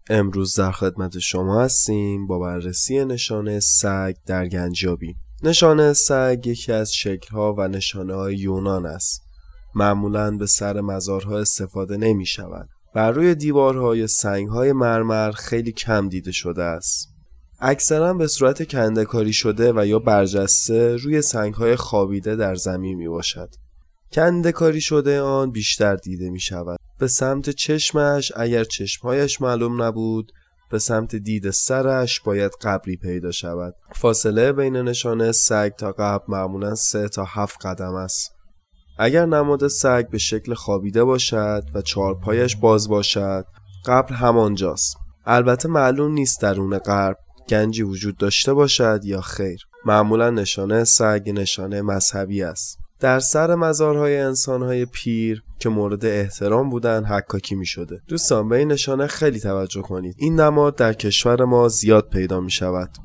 امروز در خدمت شما هستیم با بررسی نشانه سگ در گنجیابی. نشانه سگ یکی از شکل‌ها و نشانه‌های یونان است. معمولاً به سر مزارها استفاده نمی شود. بر روی دیوارهای سنگ‌های مرمر خیلی کم دیده شده است. اکثراً به صورت کنده‌کاری شده و یا برجسته روی سنگ‌های خوابیده در زمین می باشد. کنده‌کاری شده آن بیشتر دیده می شود. به سمت چشمش اگر چشمهایش معلوم نبود، به سمت دید سرش باید قبری پیدا شود. فاصله بین نشانه سگ تا قبر معمولاً 3 تا 7 قدم است. اگر نماد سگ به شکل خوابیده باشد و 4 پایش باز باشد، قبر همانجاست. البته معلوم نیست درون قبر گنجی وجود داشته باشد یا خیر. معمولاً نشانه سگ نشانه مذهبی است. در سر مزارهای انسانهای پیر که مورد احترام بودن حکاکی می شده. دوستان به این نشانه خیلی توجه کنید. این نماد در کشور ما زیاد پیدا می شود.